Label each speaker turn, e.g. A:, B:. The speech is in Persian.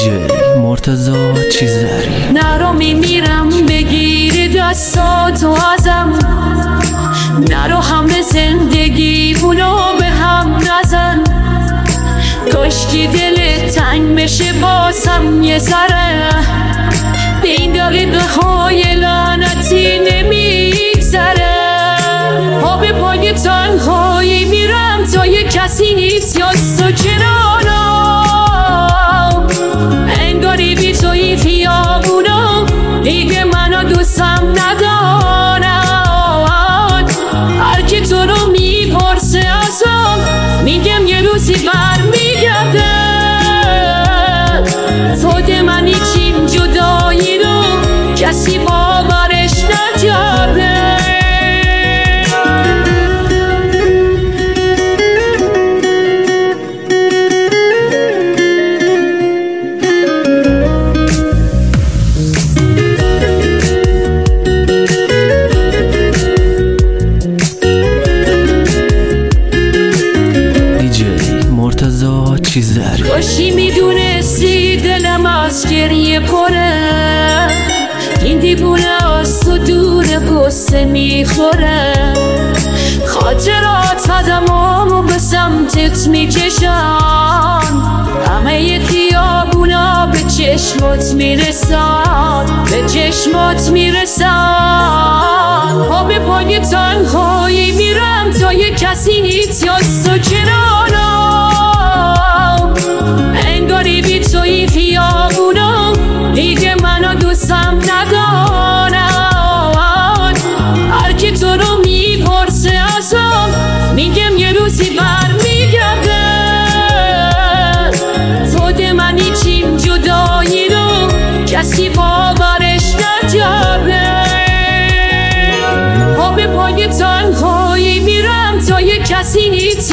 A: دیجی مرتضی چیزداری.
B: نرو میمیرم بگیر دستاتو ازم، نرو همه زندگی اونو به هم نزن. کاشکی دل تنگ بشه باسم یه ذره، به این دقیقه های لعنتی نمیگذره. آب پای تنهایی میرم تا یه کسی نیست یا سجرانا، انگاری بی توی خیابونا دیگه منو دوستم ندارن. هرکی تو رو میپرسه ازم میگم یه روزی برمیگرده. خود من هیچیم جدایی رو کسی باورش نکرده.
A: چیزداری.
B: کاشی میدونستی دلم از گریه پره، این دیوونه از تو دور قصه میخوره. خاطرات قدمامو به سمتت میکشن، همه خیابونا به چشمات میرسن، به چشمات میرسن. آب پای تنهایی میرم تا یه کسی نیست یا سجرانا، انگاری بی توی خیابونا دیگه منو دوستم ندارن. هرکی تو رو میپرسه ازم میگم یه روزی برمیگرده. خود من هیچیم جدایی رو کسی باورش نکرده. آب پای تنهایی میرم تا یه کسی نیست